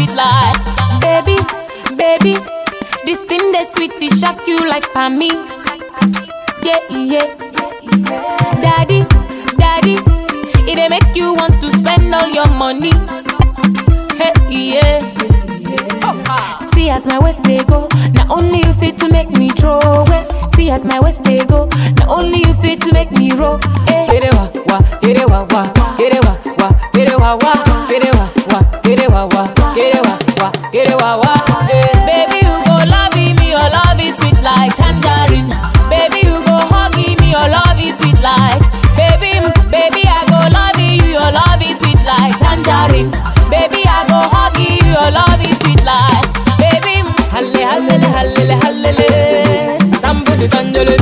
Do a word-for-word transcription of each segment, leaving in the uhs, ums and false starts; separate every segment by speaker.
Speaker 1: sweet like. Baby, baby, this thing that sweet, it shock you like for me. Yeah, yeah. Daddy, daddy, it dey make you want to spend all your money. Hey, yeah. See as my waist they go, not only you fit to make me throw away. See as my waist they go, not only you fit to make me roll. Hey. Hit it wa wa, hit it wa wa, hit it wa wa, hit it wa wa, hit it wa wa, hit it wa wa, hit it wa wa, hit it wa wa. Hey. Baby you go love me, your love is sweet like tangerine. Baby you go hug me, your love is sweet like. Baby, baby I go love you, your love is sweet like tangerine. Baby I go hug you, your love is sweet like. Baby, halle halle halle halle, somebody tangerine.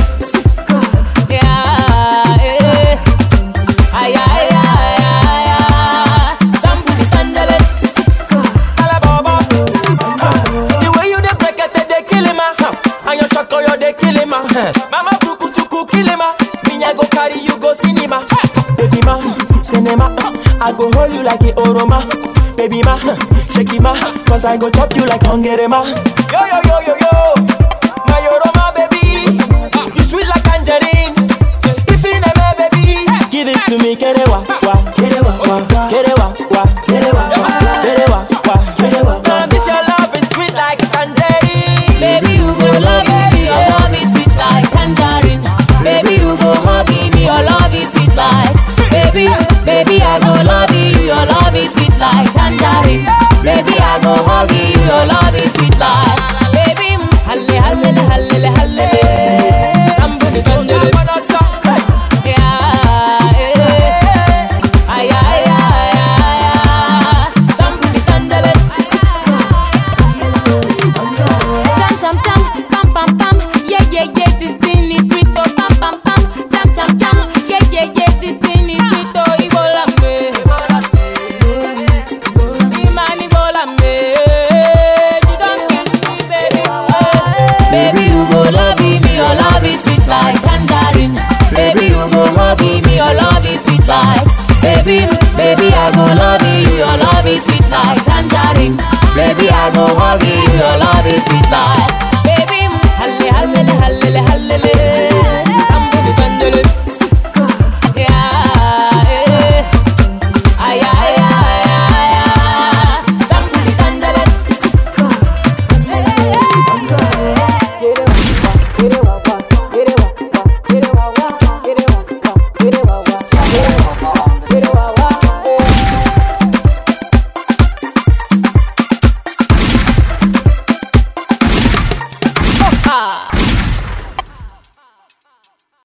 Speaker 1: Yeah, eh, ay ay ay ay ay, somebody tangerine.
Speaker 2: Salababa, the way you dey break it, they kill him, and your shako you dey kill him, mama tuku tuku kill him, me I go carry you go cinema, baby ma, cinema, I go hold you like the oroma. Baby ma, shake it ma, cause I go chop you like hungry ma. Yo yo yo yo yo, my oroma baby, you sweet like tangerine. If you never baby, give it to me, get it wa wa, get it wa wa, get it wa wa, get it wa wa, get it wa wa, get it wa wa. This your love is sweet like tangerine.
Speaker 1: Baby you go love me, your love is sweet like tangerine. Baby you go hug me, your love is sweet like. Baby, baby I go love you, your love is sweet like tangerine. Baby I go hug you, your love is sweet like. Baby, halle halle halle halle, somebody tangerine. Yeah, eh, ay ay ay ay ay, somebody tangerine. Jam jam jam, pam pam pam, yeah yeah yeah, this thing is sweet oh pam pam pam, jam jam jam, yeah yeah yeah, this thing is sweet oh Ibola me, Imani Ibola me, you don't kill me baby. Baby you go love me, your love is sweet like tangerine. Baby you go hug me, your love is sweet like. Baby, baby I go love you, your love is sweet like tangerine. Baby I go hug you, your love is sweet like.